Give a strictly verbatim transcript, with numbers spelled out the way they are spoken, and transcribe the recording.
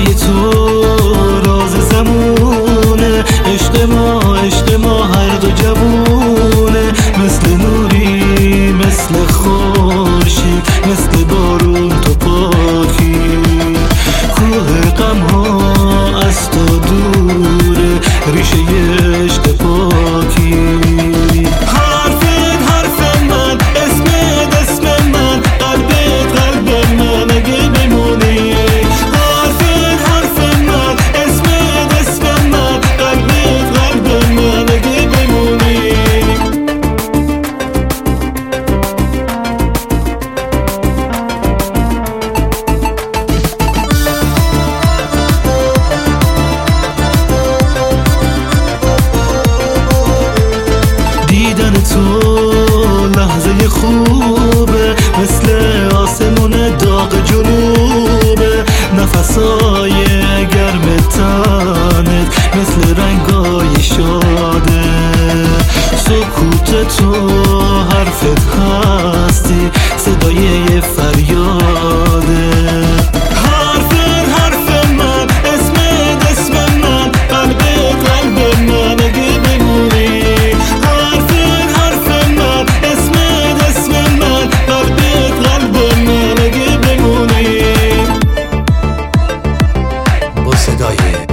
صدای تو راز زمونه، عشق ما عشق ما هر دو جوونه، مثل نوری مثل خورشید مثل بارون تو پاکی، کوه غم ها از تو دوره ریشه عشق پاکی. دیدن تو لحظه خوبه، مثل آسمون داغ جنوبه، نفسای گرم تنت مثل رنگای شاده، سکوت تو حرفت هستی صدای فریاده. صدای